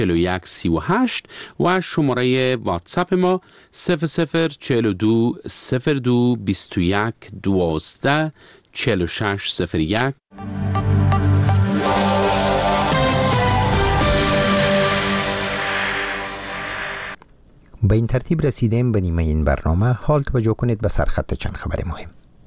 4138 و شماره واتساپ ما 0042 02 21 12 4601. به این ترتیب رسیدیم به نیمه این برنامه. حال توجه کنید به سرخط چند خبر مهم.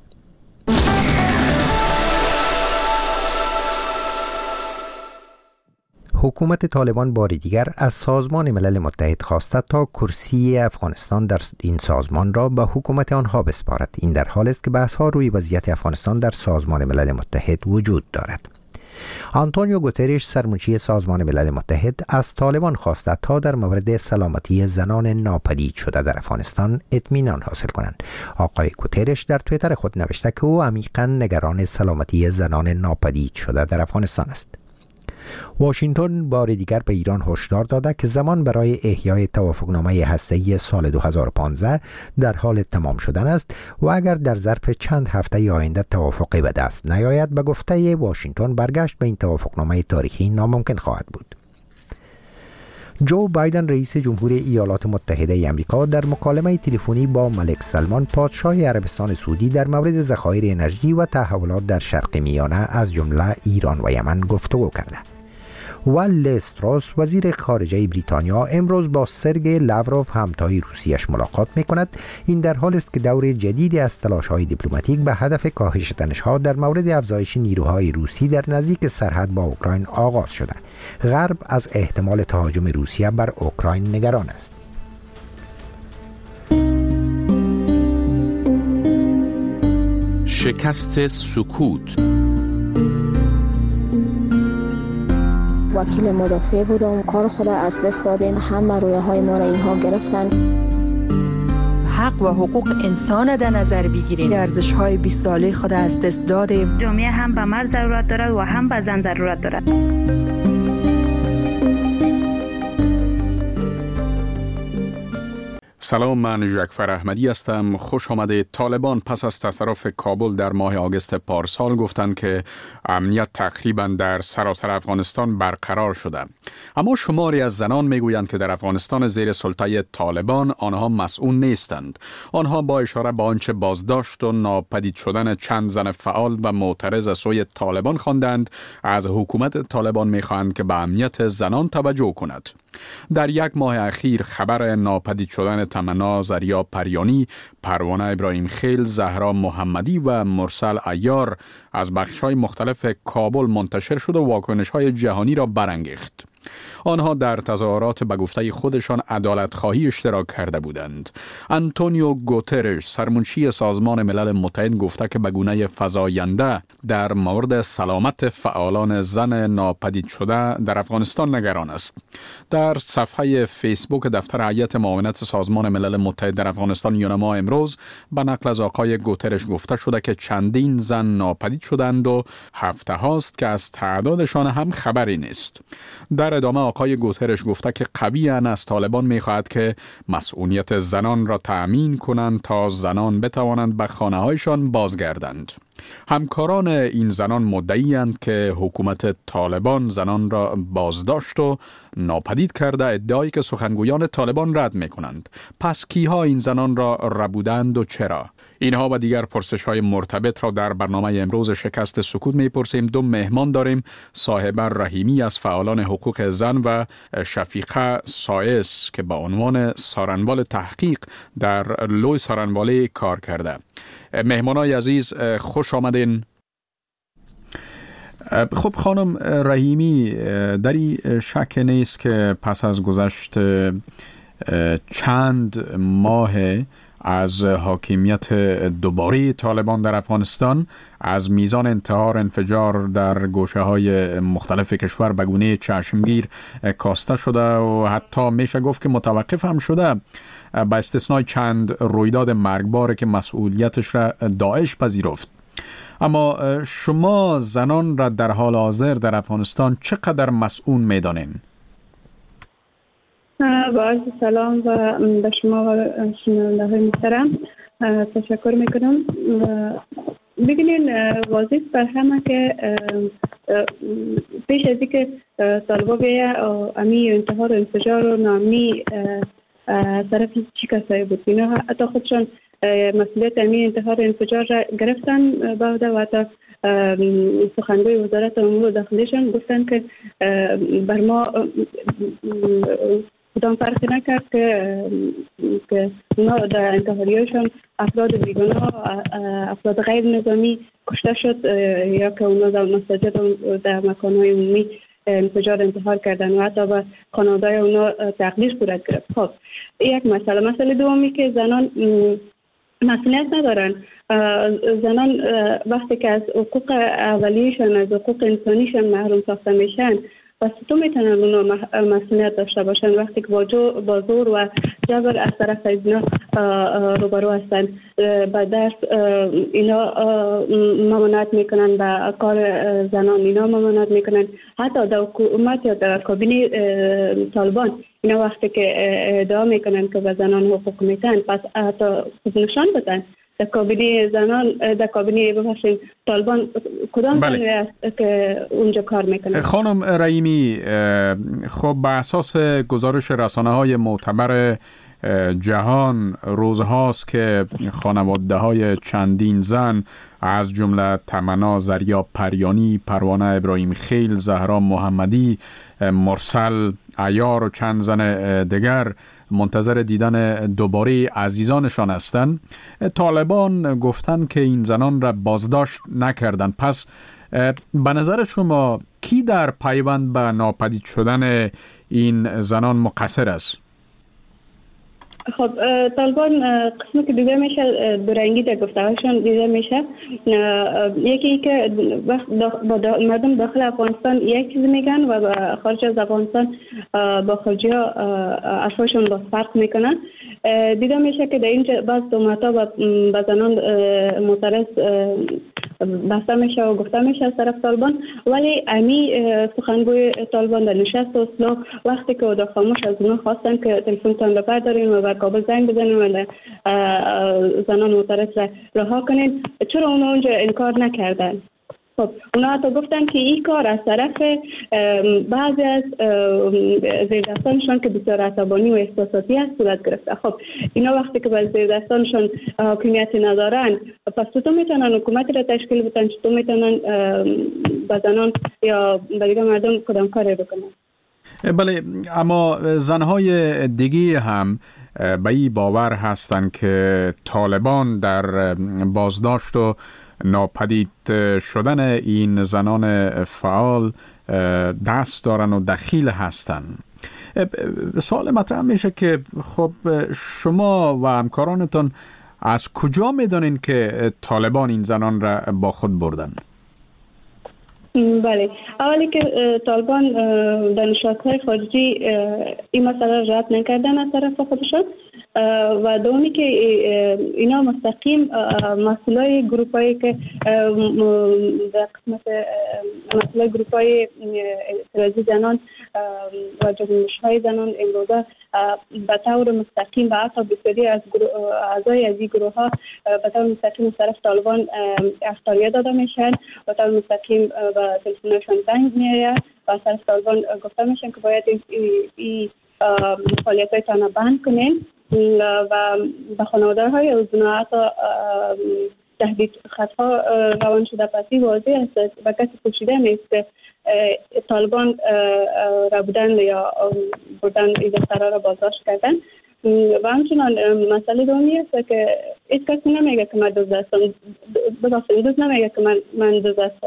حکومت طالبان بار دیگر از سازمان ملل متحد خواسته تا کرسی افغانستان در این سازمان را به حکومت آنها بسپارد. این در حالی است که بحث‌ها روی وضعیت افغانستان در سازمان ملل متحد وجود دارد. آنتونیو گوترش سرمنشی سازمان ملل متحد از طالبان خواسته تا در مورد سلامتی زنان ناپدید شده در افغانستان اطمینان حاصل کنند. آقای گوترش در توییتر خود نوشته که او عمیقاً نگران سلامتی زنان ناپدید شده در افغانستان است. واشنگتن بار دیگر به ایران هشدار داده که زمان برای احیای توافقنامه هسته‌ای سال 2015 در حال تمام شدن است و اگر در ظرف چند هفته آینده توافقی به دست نیاید، به گفته واشنگتن برگشت به این توافقنامه تاریخی ناممکن خواهد بود. جو بایدن رئیس جمهوری ایالات متحده آمریکا در مکالمه تلفنی با ملک سلمان پادشاه عربستان سعودی در مورد ذخایر انرژی و تحولات در شرق میانه از جمله ایران و یمن گفتگو کرده. و لیز تروس وزیر خارجه بریتانیا امروز با سرگئی لاوروف همتای روسیش ملاقات می‌کند. این در حالی است که دور جدیدی از تلاش‌های دیپلماتیک به هدف کاهش تنش‌ها در مورد افزایش نیروهای روسی در نزدیک سرحد با اوکراین آغاز شده. غرب از احتمال تهاجم روسیه بر اوکراین نگران است. شکست سکوت. وکیل مدافع بودم، کار خود از دست دادیم، همه رویاهای ما را اینها گرفتن. حق و حقوق انسان در نظر بگیریم. ارزش‌های 20 ساله خود از دست دادیم. جامعه هم به مرد ضرورت دارد و هم به زن ضرورت دارد. سلام، من ژکفر احمدی هستم. خوش آمدید. طالبان پس از تصرف کابل در ماه آگوست پارسال گفتند که امنیت تقریبا در سراسر افغانستان برقرار شده. اما شماری از زنان میگویند که در افغانستان زیر سلطه طالبان آنها مسئول نیستند. آنها با اشاره به آنچه بازداشت و ناپدید شدن چند زن فعال و معترض از سوی طالبان خواندند، از حکومت طالبان میخواهند که به امنیت زنان توجه کند. در یک ماه اخیر خبر ناپدید شدن تمنا زریا پریانی، پروانه ابراهیم خیل، زهرا محمدی و مرسل عیار از بخش‌های مختلف کابل منتشر شد و واکنش‌های جهانی را برانگیخت. آنها در تظاهرات به گفته خودشان عدالت خواهی اشتراک کرده بودند. آنتونیو گوترش سرمنشی سازمان ملل متحد گفته که به گونه فزاینده در مورد سلامت فعالان زن ناپدید شده در افغانستان نگران است. در صفحه فیسبوک دفتر هیئت معاونت سازمان ملل متحد در افغانستان یونما امروز به نقل از آقای گوترش گفته شده که چندین زن ناپدید شدند و هفته هاست که از تعدادشان هم خبری نیست. در ادامه آقای گوترش گفته که قویاً از طالبان می‌خواهد که مسئولیت زنان را تأمین کنند تا زنان بتوانند به خانه‌هایشان بازگردند. همکاران این زنان مدعی‌اند که حکومت طالبان زنان را بازداشت و ناپدید کرده، ادعایی که سخنگویان طالبان رد می‌کنند. پس کیها این زنان را ربودند و چرا؟ اینها و دیگر پرسش‌های مرتبط را در برنامه امروز شکست سکوت می‌پرسیم. دو مهمان داریم: صاحبه رحیمی از فعالان حقوق زن و شفیقه سایس که با عنوان سارنوال تحقیق در لوی سارنواله کار کرده. مهمانای عزیز، خوش آمدین. خب خانم رحیمی، دری شک نیست که پس از گذشت چند ماه از حاکمیت دوباره طالبان در افغانستان، از میزان انتحار انفجار در گوشه‌های مختلف کشور به گونه چشمگیر کاسته شده و حتی میشه گفت که متوقف هم شده، با استثنای چند رویداد مرگبار که مسئولیتش را داعش پذیرفت. اما شما زنان را در حال حاضر در افغانستان چقدر مسئول می‌دانین؟ با عرض سلام و به شما و شنونده‌های محترم تشکر میکنم. ببینین، واضح بر همه که پیش از اینکه طالبا بیایه امی انتحار و انفجار و ناامنی طرف چی کسایی بود، اینا حتی خودشان مسئولیت امی انتحار و انفجار را گرفتن بعد و حتی سخنگوی وزارت امور داخلیشان گفتن که بر ما کدام فرقی نکرد که اونا در انتحاریاشان افراد بیگناه، افراد غیر نظامی کشته شد یا که اونا در مساجد و در مکانهای عمومی انفجار انتحار کردن و حتی به خانواده‌های اونا تقدیر صورت گرفت. خب یک مسئله دومی که زنان مسئولیت ندارن. زنان وقتی که از حقوق اولیه‌شان، از حقوق انسانیشان محروم ساخته میشن، پس تو میتونن اونا مسئولیت داشته باشن وقتی که با زور و جبر از طرف اینا روبرو هستن. با درس اینا ممانعت میکنن، با کار زنان اینا ممانعت میکنن، حتی در حکومت یا در کابینه طالبان اینا وقتی که ادعا میکنن که به زنان حقوق میتن، پس حتی نشان بدن در کابینه زنان، در کابینه ببخشید طالبان کدام زنی است که اونجا کار میکنه. خانم رحیمی، خب به اساس گزارش رسانه‌های معتبر جهان روزهاست که خانواده‌های چندین زن از جمله تمنا زریا پریانی، پروانه ابراهیم خیل، زهرا محمدی، مرسل عیار و چند زن دیگر منتظر دیدن دوباره عزیزانشان هستند. طالبان گفتند که این زنان را بازداشت نکردند. پس به نظر شما کی در پیوند به ناپدید شدن این زنان مقصر است؟ خب طالبان قسمی که دیده میشه دورنگی در گفته‌هاشون دیده میشه. یکی که مردم داخل افغانستان یک چیز میگن و خارج از افغانستان با خارجی ها حرفاشون با فرق میکنن. دیده میشه که در اینجا بعض تهمت‌ها به زنان معترض بسته میشه و گفته میشه از طرف طالبان، ولی امی سخنگوی طالبان در نشست اصلاح وقتی که اودا خاموش از اونا خواستن که تلفنتان بردارین و بر کابل زنگ بزنین و زنان معترض را رها کنین، چرا اونا اونجا انکار نکردن؟ خب اونا حتی گفتن که این کار از طرف بعضی از زیردستانشان که بسیار عصبانی و احساساتی هست صورت گرفته. خب اینا وقتی که به زیردستانشان حاکمیت ندارن، پس تو میتونن حکومتی را تشکیل بدن، تو میتونن با زنان یا با دیگه مردم کدام کاری بکنن. بله، اما زنهای دیگه هم به این باور هستند که طالبان در بازداشت و ناپدید شدن این زنان فعال دست دارن و دخیل هستن. سوال مطرح میشه که خب شما و همکارانتان از کجا میدونین که طالبان این زنان را با خود بردن؟ بله، اولی که طالبان در نشست‌های خارجی این مسئله را رد نکردن از طرف خودشون و دومی که اینا مستقیم مسئولای گروپایی که در قسمت مسئولای گروپای اعتراضی زنان و جنبش‌های زنان امروزه به طور مستقیم و حتی بسیاری از اعضای از این گروه ها به طور مستقیم از طرف طالبان اخطاریه داده میشن، به طور مستقیم به تلفنشان زنگ میآید و از طرف طالبان گفته میشن که باید این فعالیت‌های تان بند کنین و به خانواده های اونا حتی تهدید خطها روان شده. پسی واضح است و کسی پوشیده نیست که طالبان را بودن یا بودن این دخترها را بازداشت کردن. و همچنان مسئله دومی است که هیچ کسی نمیگه که من دوست هستم، دوست نمیگه که من دوست هستم.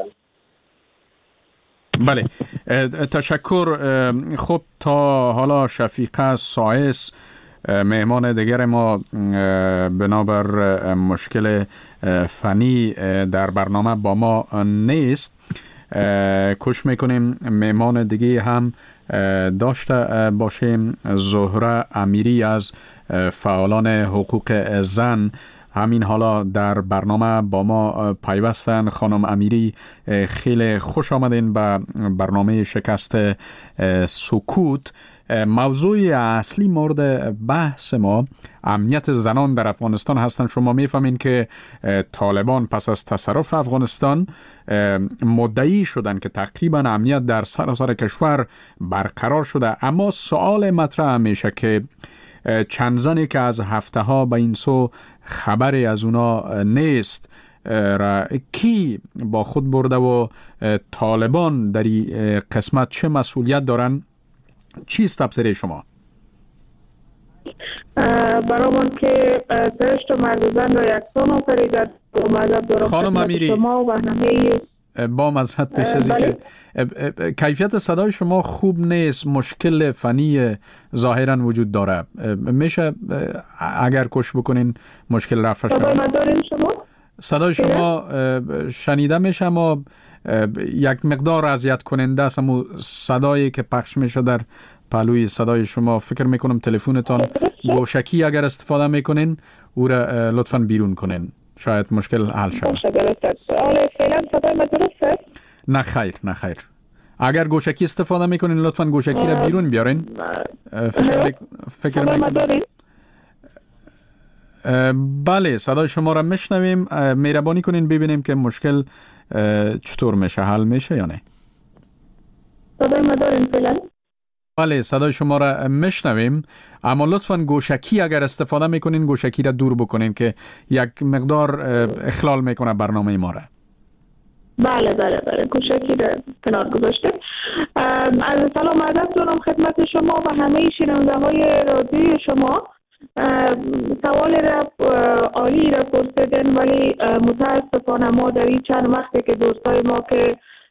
بله، تشکر. خب تا حالا شفیقه سایس مهمان دیگر ما بنابر مشکل فنی در برنامه با ما نیست، کوشش میکنیم مهمان دیگه هم داشته باشیم. زهره امیری از فعالان حقوق زن همین حالا در برنامه با ما پیوستن. خانم امیری، خیلی خوش آمدین به برنامه شکست سکوت. موضوع اصلی مورد بحث ما امنیت زنان در افغانستان هستند. شما میفهمین که طالبان پس از تصرف افغانستان مدعی شدن که تقریبا امنیت در سراسر کشور برقرار شده، اما سوال مطرح میشه که چند زنی که از هفته ها به این سو خبری از اونا نیست را کی با خود برده و طالبان در این قسمت چه مسئولیت دارن؟ چیست تفسیر شما؟ برامون که سرشت مرد زن را یکسان آفریده و مذهب دارم خانم امیری شما و همه با معذرت پیش از که کیفیت صدای شما خوب نیست، مشکل فنی ظاهرا وجود داره. میشه اگر کوشش بکنین مشکل رفع شه؟ صدای شما شنیده میشه اما یک مقدار اذیت کننده است. اما صدایی که پخش میشه در پهلوی صدای شما، فکر میکنم تلفنتان گوشکی اگر استفاده میکنین او را لطفاً بیرون کنین، شاید مشکل حل شد. فعلا صدای ما درسته؟ نه خیر. اگر گوشکی استفاده میکنین لطفاً گوشکی را بیرون بیارین. فکر میکنم بله صدای شما را میشنویم. مهربانی کنین ببینیم که مشکل چطور میشه، حل میشه یا نه. صدای ما دارین فعلا؟ بله صدای شما را میشنویم، اما لطفاً گوشکی اگر استفاده میکنین گوشکی را دور بکنین که یک مقدار اخلال میکنه برنامه ما را. بله گوشکی را کنار گذاشته. از سلام عرض دارم خدمت شما و همه شنونده های رادیوی شما. سوال را عالی را پرسیدن، ولی متاسفانه ما در این چند وقتی که دوستای ما که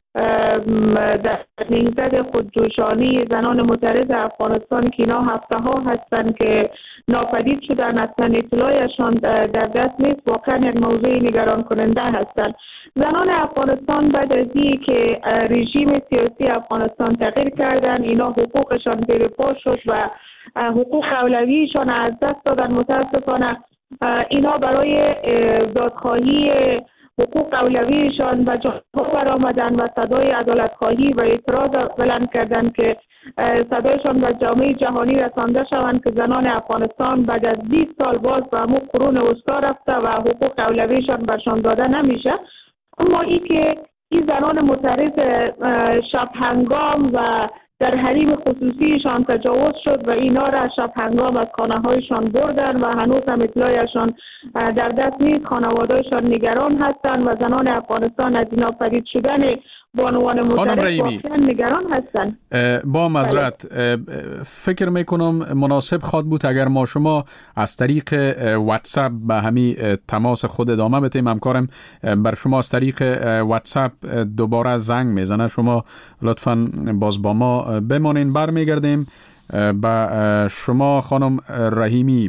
در نهضت خودجوشانی زنان معترض افغانستان که اینا هفته ها هستند که ناپدید شدن، اصلا اطلاعشان در دست نیست، واقعا یک موضوع نگران کننده هستند. زنان افغانستان بعد از این که رژیم سیاسی افغانستان تغییر کردن، اینا حقوقشان زیر پا شد و حقوق اولویشان از دست دادن. متاسفانه اینا برای دادخواهی حقوق اولویشان و جاها برآمدن و صدای عدالت خواهی و اعتراض بلند کردن که صدایشان به جامعه جهانی رسانده شوند که زنان افغانستان بعد از 20 سال باز به همون قرون وسطا رفته و حقوق اولویشان برشان داده نمیشه. اما این که این زنان معترض شب هنگام و در حریم خصوصیشان تجاوز شد و اینا را شب هنگام از خانه هایشان بردن و هنوز هم اطلاعشان در دست نیست. خانوادهشان نگران هستند و زنان افغانستان از اینا پدید شدن بانوان معترض واقعا نگران هستند. با معذرت فکر میکنم مناسب خواد بود اگر ما شما از طریق واتساپ به همین تماس خود ادامه بدیم. همکارم بر شما از طریق واتساپ دوباره زنگ میزنه، شما لطفاً باز با ما بمانین. برمیگردیم با شما خانم رحیمی.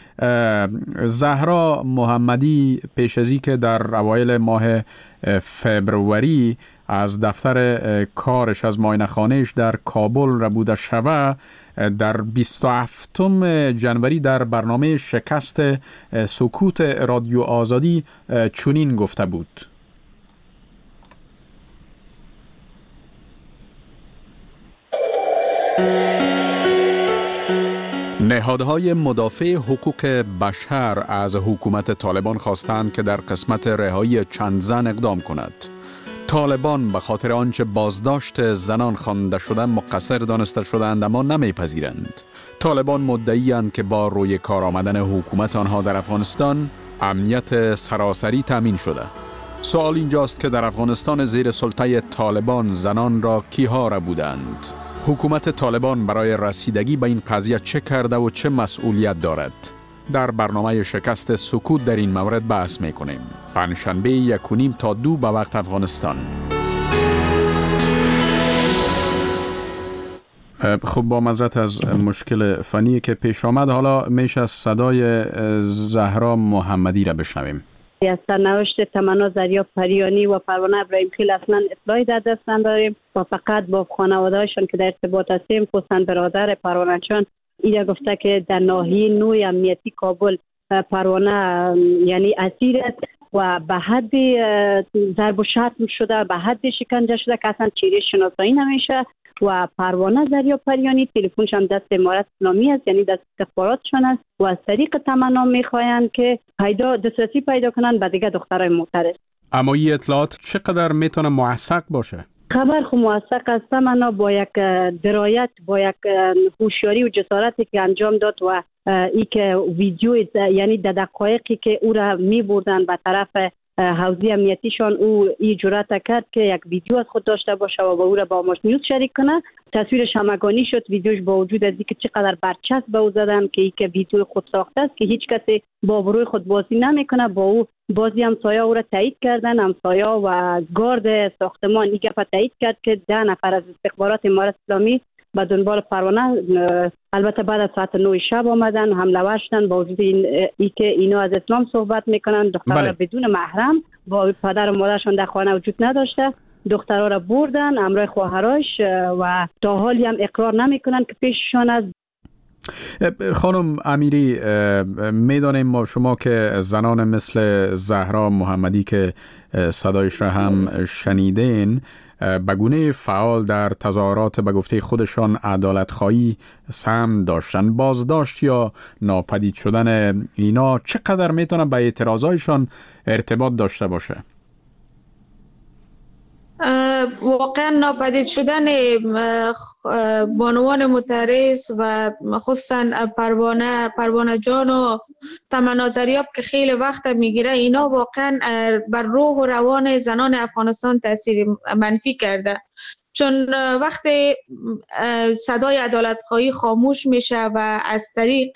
زهرا محمدی پیش از این که در اوایل ماه فبروری از دفتر کارش از معاینه خانهش در کابل ربوده شوه، در 27 جنوری در برنامه شکست سکوت رادیو آزادی چنین گفته بود: نهادهای مدافع حقوق بشر از حکومت طالبان خواستند که در قسمت رهایی چند زن اقدام کند. طالبان به خاطر آنچه بازداشت زنان خوانده شده مقصر دانسته شدند، اما نمیپذیرند. طالبان مدعی‌اند که با روی کار آمدن حکومت آنها در افغانستان امنیت سراسری تامین شده. سوال اینجاست که در افغانستان زیر سلطه طالبان زنان را کیها را بودند؟ حکومت طالبان برای رسیدگی به این قضیه چه کرده و چه مسئولیت دارد؟ در برنامه شکست سکوت در این مورد بحث میکنیم. پنجشنبه 1:30 تا 2 به وقت افغانستان. خب با معذرت از مشکل فنی که پیش آمد، حالا میشه صدای زهرا محمدی را بشنویم. از سرنوشت تمنا زریا پریانی و پروانه ابراهیم خیل اصلا اطلاعی در دست نداریم و فقط با خانواده‌هاشون که در ارتباط هستیم، خصوصا برادر پروانه چون اینا گفته که در ناحیه 9 امنیتی کابل پروانه یعنی اسیر است و به حد ضرب و شتم شده، به حد شکنجه شده که اصلا چهره شناسایی نمیشه و پروانه دریاپریانی تلفنش هم دست امارت اسلامی است، یعنی دست استخباراتشان است و از طریق تمنا میخواهند که دسترسی پیدا کنند به دیگه دخترای معترض. اما این اطلاعات چقدر میتونه موثق باشه؟ خبر خو موثق است. تمنا با یک درایت، با یک هوشیاری و جسارتی که انجام داد و ای که ویدیو، یعنی در دقایقی که او را می بردن به طرف حوزه امنیتیشان، او این جرأت کرد که یک ویدیو از خود داشته باشه و با او را با ماش نیوز شریک کنه. تصویرش همگانی شد. ویدیوش با وجود از اینکه چقدر برچسب به او زدن که این که ویدیو خود ساخته است که هیچ کسی با بروی خود بازی نمیکنه، با او بازی همسایه او را تایید کردن. همسایه و گارد ساختمان این گپ تایید کرد که 10 نفر از استخبارات امارت اسلامی به دنبال پروانه، البته بعد از ساعت 9 شب آمدن، حمله ور شدن. با وجود این که اینا از اسلام صحبت میکنن، دخترها بدون محرم با پدر و مادرشان در خانه وجود نداشته، دخترها را بردن همراه خواهرش و تا حالی هم اقرار نمیکنن که پیششان است. خانم امیری، میدانیم ما شما که زنان مثل زهرا محمدی که صدایش را هم شنیدین به گونه فعال در تظاهرات به گفته خودشان عدالت‌خواهی سهم داشتن. بازداشت یا ناپدید شدن اینا چقدر میتونه به اعتراضایشان ارتباط داشته باشه؟ واقعا ناپدید شدن بانوان معترض و خصوصا پروانه جان و تمنا زریاب که خیلی وقت میگیره، اینا واقعا بر روح و روان زنان افغانستان تاثیر منفی کرده. چون وقتی صدای عدالت‌خواهی خاموش میشه و از طریق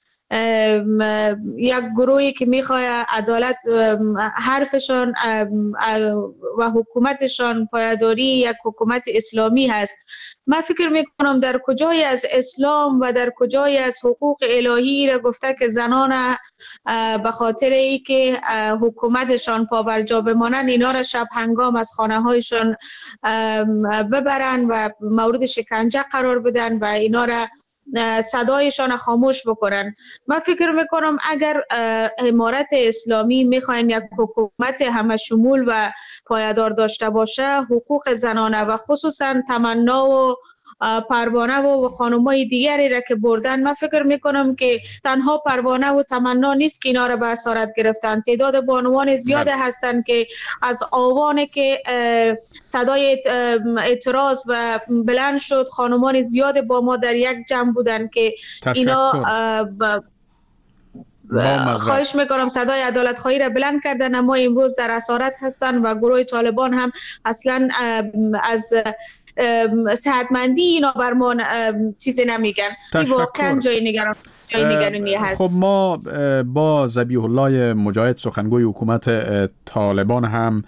یک گروهی که میخواد عدالت حرفشان و حکومتشان پایداری یک حکومت اسلامی هست، من فکر میکنم در کجای از اسلام و در کجای از حقوق الهی را گفته که زنان به خاطر ای که حکومتشان پابرجا بمانند اینا را شب هنگام از خانه هایشان ببرن و مورد شکنجه قرار بدن و اینا را صدایشان خاموش بکنن. من فکر میکنم اگر امارت اسلامی میخواین یک حکومت همه شمول و پایدار داشته باشه، حقوق زنانه و خصوصا تمنا و پروانه و خانمای دیگری را که بردن، من فکر میکنم که تنها پروانه و تمنا نیست که اینا را به اسارت گرفتن. تعداد بانوان زیاده هستند که از آوانی که صدای اعتراض و بلند شد، خانمان زیاد با ما در یک جمع بودن که اینا خواهش میکنم صدای عدالت خواهی را بلند کردن، اما امروز در اسارت هستند و گروه طالبان هم اصلا از صحتمندی اینا برمان چیزی نمیگن. این واقعا جای نگرانی هست. خب ما با ذبیح الله مجاهد سخنگوی حکومت طالبان هم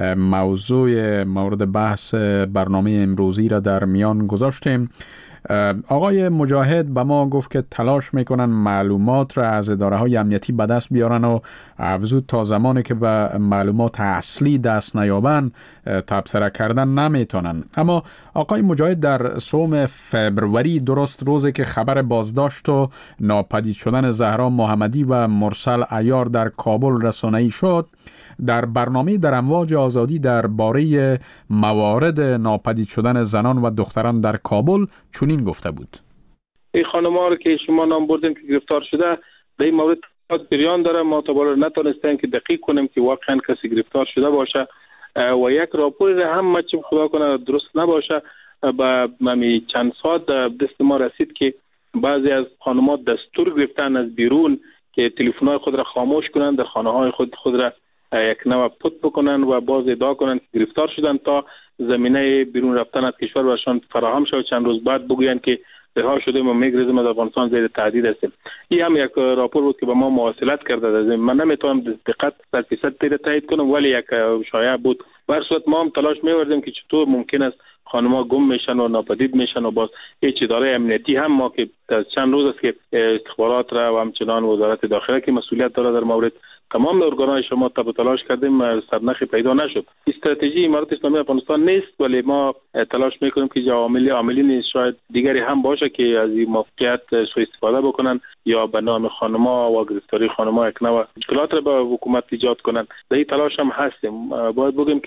موضوع مورد بحث برنامه امروزی را در میان گذاشتیم. آقای مجاهد به ما گفت که تلاش میکنن معلومات را از اداره های امنیتی به دست بیارن و افزود تا زمانی که به معلومات اصلی دست نیابن تبصره کردن نمیتونن. اما آقای مجاهد در 3 فبروری، درست روزی که خبر بازداشت و ناپدید شدن زهرا محمدی و مرسل عیار در کابل رسانه‌ای شد، در برنامه در امواج آزادی درباره موارد ناپدید شدن زنان و دختران در کابل چنین گفته بود: این خانم‌ها رو که شما نام بردین که گرفتار شده، در این مورد جریان داره. ما تا بالا نتونستیم که دقیق کنیم که واقعا کسی گرفتار شده باشه و یک راپور هم ما چه خدا کنه درست نباشه. با چند ساعت دست ما رسید که بعضی از خانم‌ها دستور گرفتن از بیرون که تلفن‌های خود را خاموش کنند، در خانه‌های خود را یک نوع پت بکنن و باز ادعا کنن که گرفتار شدن تا زمینه بیرون رفتن از کشور برشان فراهم شود. چند روز بعد بگوین که رها شدیم و میگریزیم از افغانستان زیر تهدید هستیم. این هم یک راپور بود که به ما مواصلت کرده. من نمیتونم دقت 100% تایید کنم، ولی یک شایعه بود. به هر صورت ما هم تلاش می‌کردیم که چطور ممکن است خانم‌ها گم میشن و ناپدید میشن و باز هیچ اداره امنیتی هم ما که چند روز است که استخبارات را و همچنان وزارت داخله که مسئولیت داره در مورد تمام ارگان‌های شما تب تلاش کردیم، سرنخی پیدا نشد. استراتژی امارت اسلامی افغانستان نیست، ولی ما تلاش میکنیم که عاملین شاید دیگری هم باشه که از این موقعیت سوء استفاده بکنن یا به نام خانم‌ها و گرفتاری خانم‌ها یک نوع مشکلات را به حکومت ایجاد کنن. در این تلاش هم هستیم. باید بگیم که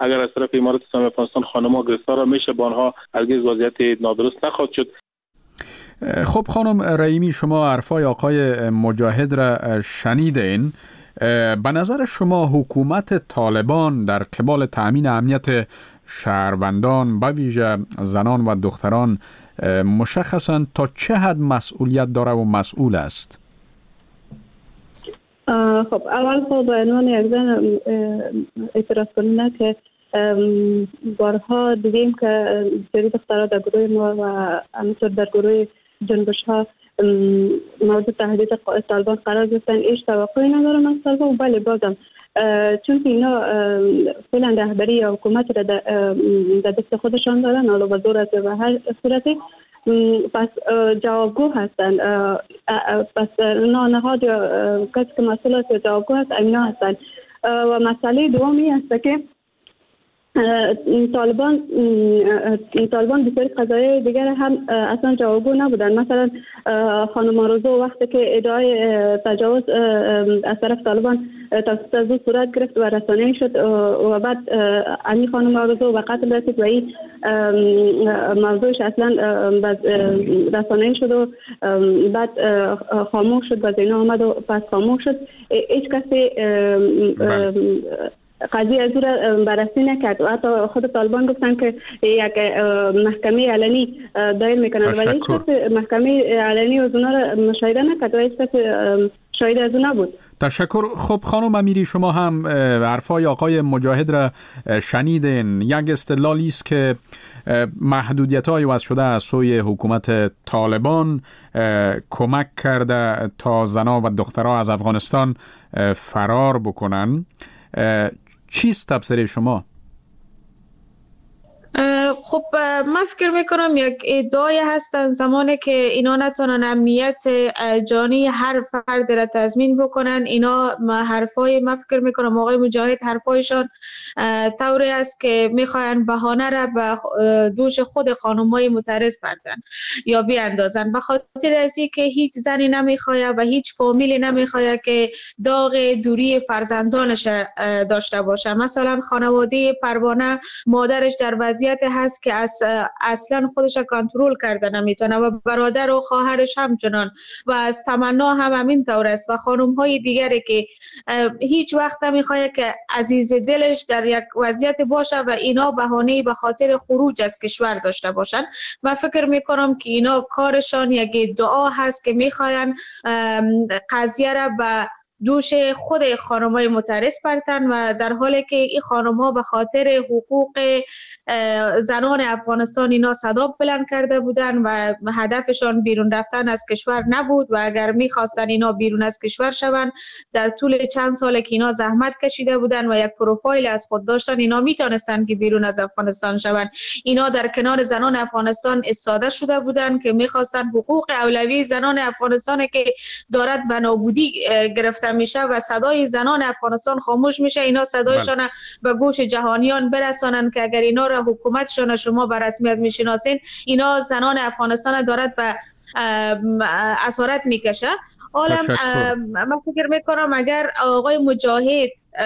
اگر از طرف امارات اسلامی افغانستان خانم‌ها گرفتار میشه، با آنها هرگز وضعیت نادرست نخواهد شد. خب خانم رحیمی، شما حرفای آقای مجاهد را شنیدین. به نظر شما حکومت طالبان در قبال تأمین امنیت شهروندان به ویژه زنان و دختران مشخصاً تا چه حد مسئولیت داره و مسئول است؟ خب اول به عنوان یک زن اعتراض کننده که بارها دیدیم که سری دخترها در گروه ما و همینطور در گروه جنبش ها مورد تهدید طالبان قرار گرفتن. هیچ توقعی ندارم از طالبان و بله بازم چون که اینا فعلا رهبری یا حکومت را در دست خودشان دارن، حالا به زور است و هر صورتی، پس جوابگو هستند. پس نهاد یا کسی که مسئول است یا جوابگو هست اینا هستند. و مسئله دومی است که طالبان بسیاری قضایای دیگر هم اصلا جوابگو نبودن. مثلا خانم آرزو وقتی که ادعای تجاوز از طرف طالبان توسط از او صورت گرفت و رسانه‌ای شد و بعد امی خانم آرزو و قتل رسید و این موضوعش اصلا رسانه‌ای شد و بعد خاموش شد و زینا آمد و پس خاموش شد. هیچ کسی قضیه از او را بررسی نکرد و حتی خود طالبان گفتن که یک محکمه علنی دایر میکنن ولی هیچ کسی محکمه علنی از اونا را مشاهده نکرد و هیچ کسی شاهد از او نبود. تشکر. خب خانم امیری، شما هم حرفای آقای مجاهد را شنیدین. یک استدلالی است که محدودیت‌های وضع شده از سوی حکومت طالبان کمک کرده تا زنان و دخترها از افغانستان فرار بکنن. چیست تفسیر شما؟ خب من فکر میکنم یک ادعای هستن زمانی که اینا نتونن امنیت جانی هر فرد را تضمین بکنن. اینا حرفای من فکر میکنم آقای مجاهد حرفایشان طوری است که میخواین بهانه را به دوش خود خانم‌های معترض بردن یا بیاندازن، به خاطر از اینکه هیچ زنی نمیخواد و هیچ فامیلی نمیخواد که داغ دوری فرزندانش داشته باشه. مثلا خانواده پروانه مادرش در وضعیت هست که اصلا خودش کنترل کرده نمیتونه و برادر و خواهرش همچنان و از تمنا هم همین طور است و خانم های دیگری که هیچ وقت نمیخواد که عزیز دلش در یک وضعیت باشه و اینا بهانه به خاطر خروج از کشور داشته باشن. من فکر میکنم که اینا کارشان یک دعا هست که میخواین قضیه را به دوش خود خانم‌های معترض پرتن و در حالی که این خانم‌ها به خاطر حقوق زنان افغانستان اینا صدا بلند کرده بودن و هدفشان بیرون رفتن از کشور نبود و اگر می‌خواستن اینا بیرون از کشور شوند در طول چند سال که اینا زحمت کشیده بودن و یک پروفایل از خود داشتن اینا میتونستن که بیرون از افغانستان شوند. اینا در کنار زنان افغانستان ایستاده شده بودن که می‌خواستن حقوق اولوی زنان افغانستان که دارد به نابودی گرفته میشه و صدای زنان افغانستان خاموش میشه، اینا صدایشان به گوش جهانیان برسانن که اگر اینا را حکومتشان شما به رسمیت میشناسین اینا زنان افغانستان دارد به اسارت میکشه. حالا من فکر میکنم اگر آقای مجاهد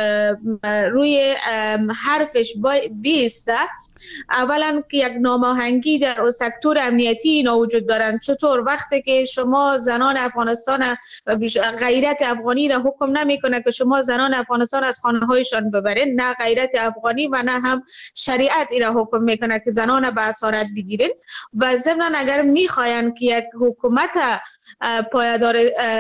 روی حرفش بیسته، اولا که یک ناماهنگی در سکتور امنیتی اینا وجود دارند. چطور وقتی که شما زنان افغانستان غیرت افغانی را حکم نمیکنه که شما زنان افغانستان از خانه هایشان ببرین، نه غیرت افغانی و نه هم شریعت این را حکم میکنه که زنان به اسارت بگیرین. و ضمن اگر میخواین که یک حکومت پایدار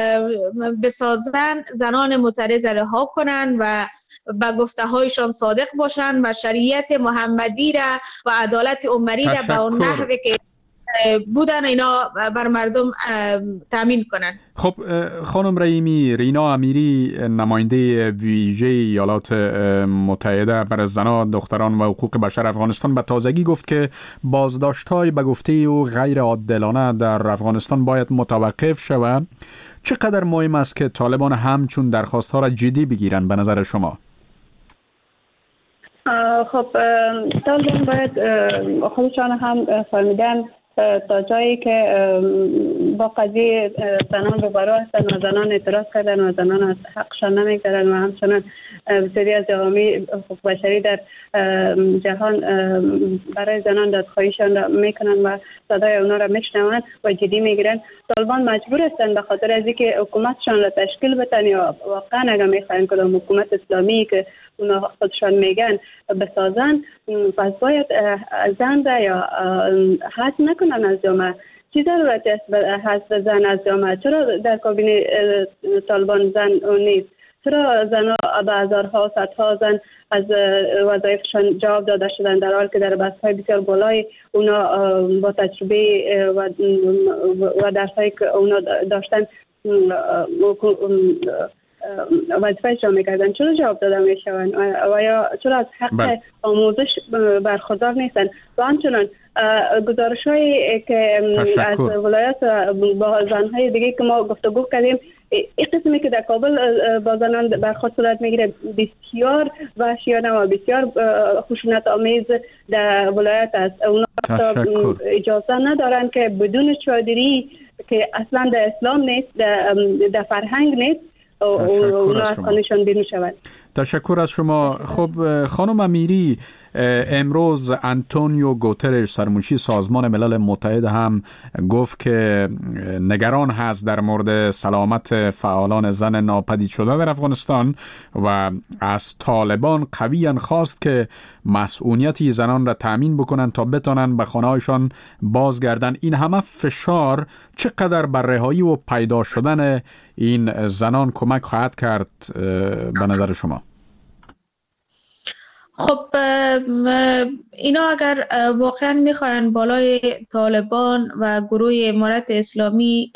بسازن، زنان معترض رها کنن و به گفته هایشان صادق باشن و شریعت محمدی را و عدالت عمری را به اون نحوی که بودن اینا بر مردم تامین کنن. خب خانم رحیمی، رینا امیری نماینده ویژه ایالات متحده برای زنان، دختران و حقوق بشر افغانستان به تازگی گفت که بازداشت‌های به گفته او غیر عادلانه در افغانستان باید متوقف شود. چقدر مهم است که طالبان همچون درخواست‌ها را جدی بگیرن به نظر شما؟ خب طالبان باید خودشان هم فهمیدن تا جایی که با قضیه زنان روبرو هستن و زنان اعتراض کردن و زنان از حقشان نمیگذارن و همچنان بسیاری از جوامع حقوق بشری در جهان برای زنان دادخواهیشان را میکنن و صدای اونا را میشنون و جدی میگیرن. طالبان مجبور هستن به خاطر از اینکه حکومتشان را تشکیل بدن یا واقعا اگر میخواین کدام حکومت اسلامی که اونا خودشان میگن بسازن، پس باید زن را یا حذف نکنن از جامعه. چی ضرورت است حذف زن از جامعه؟ چرا در کابینه طالبان زن نیست؟ چرا زنها به هزارها و صدها زن از وظایفشان جواب داده شدن در حالی که در بستهای بسیار بالای اونا با تجربه و درسایی که اونا داشتن وظیفه اجرا میکردن؟ چرا جواب داده میشوند و یا چرا از حق آموزش برخوردار نیستن؟ و همچنان گزارش هایی که از ولایات با زنهای دیگه که ما گفتگو کردیم، این قسمی که در کابل با زنان برخورد صورت میگیره بسیار وحشیانه و بسیار خشونت آمیز در ولایت است. اونا اجازه ندارن که بدون چادری که اصلا در اسلام نیست، در فرهنگ نیست، اونا از خانهشان بیرون شوند. تشکر از شما. خب خانم امیری، امروز آنتونیو گوترش سرمنشی سازمان ملل متحد هم گفت که نگران هست در مورد سلامت فعالان زن ناپدید شده در افغانستان و از طالبان قویاً خواست که مسئولیت زنان را تأمین بکنن تا بتونن به خانه‌هایشان بازگردن. این همه فشار چقدر بر رهایی و پیدا شدن این زنان کمک خواهد کرد به نظر شما؟ خب اینا اگر واقعا میخواین بالای طالبان و گروه امارت اسلامی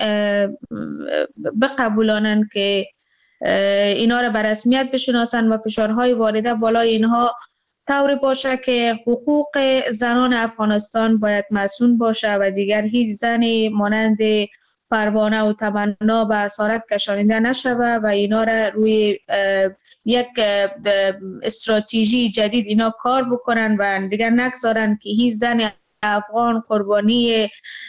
بقبولانن که اینا را به رسمیت بشناسن و فشارهای وارده بالای اینها طوری باشه که حقوق زنان افغانستان باید مسئول باشه و دیگر هیچ زنی مانند پروانه و تمنا به اسارت کشانیده نشوه و اینا را روی یک استراتژی جدید اینا کار بکنن و دیگر نگذارن که هیچ زن افغان قربانی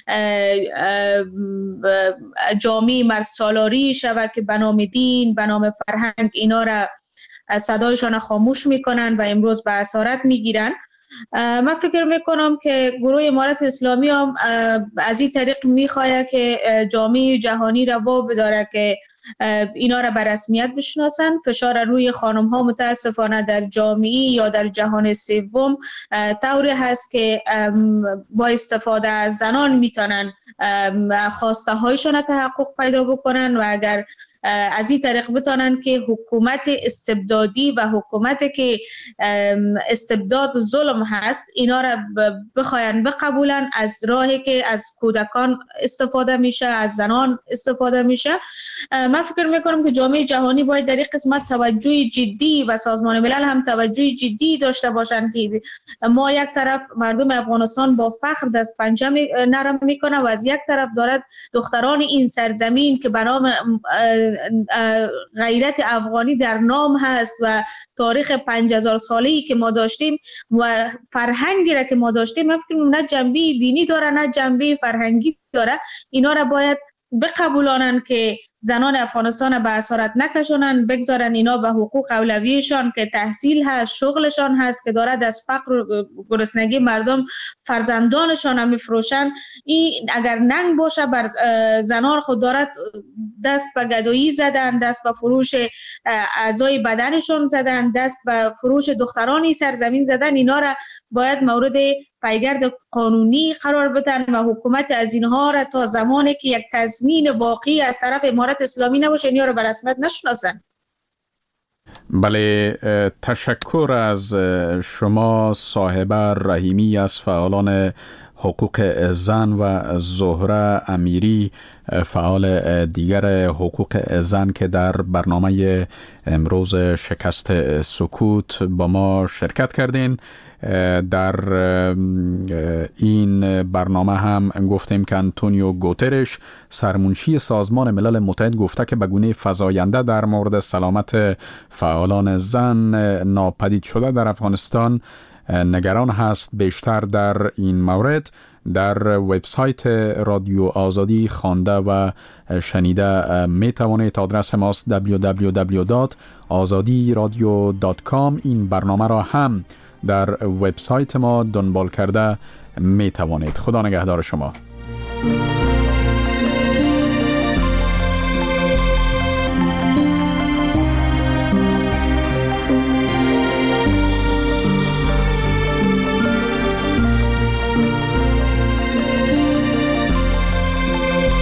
جامعه مرد سالاری شود که به نام دین، به نام فرهنگ اینا را صدایشان خاموش میکنن و امروز به اسارت میگیرن. من فکر میکنم که گروه امارت اسلامی هم از این طریق میخواد که جامعه جهانی را بداره که اینا را به رسمیت بشناسن. فشار روی خانم ها متاسفانه در جامعه یا در جهان سوم طوری هست که با استفاده از زنان میتونن خواسته هایشان تحقق پیدا بکنن و اگر از این طریق بتونن که حکومت استبدادی و حکومت که استبداد ظلم هست اینا را بخواین بقبولن، از راهی که از کودکان استفاده میشه، از زنان استفاده میشه. من فکر میکنم که جامعه جهانی باید در این قسمت توجه جدی و سازمان ملل هم توجه جدی داشته باشند که ما یک طرف مردم افغانستان با فخر دست پنجه نرم میکنه و از یک طرف دارد دختران این سرزمین که به نام غیرت افغانی در نام هست و تاریخ 5000 ساله‌ای که ما داشتیم و فرهنگی را که ما داشتیم، من فکر می‌کنم نه جنبه دینی داره نه جنبه فرهنگی داره، اینا را باید بقبولانن که زنان افغانستان به اسارت نکشونن، بگذارن اینا به حقوق اولویشان که تحصیل هست، شغلشان هست که دارد از فقر و گرسنگی مردم فرزندانشان هم میفروشن. این اگر ننگ باشه بر زنان خود دارد دست به گدایی زدن، دست به فروش اعضای بدنشان زدن، دست به فروش دخترانی سرزمین زدن، اینا را باید مورد پیگرد قانونی قرار بدن و حکومت از اینها را تا زمانی که یک تضمین واقعی از طرف امارت اسلامی نباشه اینا را به رسمیت نشناسن. بله، تشکر از شما صاحبه رحیمی از فعالان حقوق زن و زهره امیری فعال دیگر حقوق زن که در برنامه امروز شکست سکوت با ما شرکت کردین. در این برنامه هم گفتیم که آنتونیو گوترش سرمنشی سازمان ملل متحد گفته که به گونه فزاینده در مورد سلامت فعالان زن ناپدید شده در افغانستان نگران هست. بیشتر در این مورد در وبسایت رادیو آزادی خوانده و شنیده می توانید. آدرس ماست www.azadiradio.com. این برنامه را هم در وبسایت ما دنبال کرده می توانید. خدا نگهدار شما.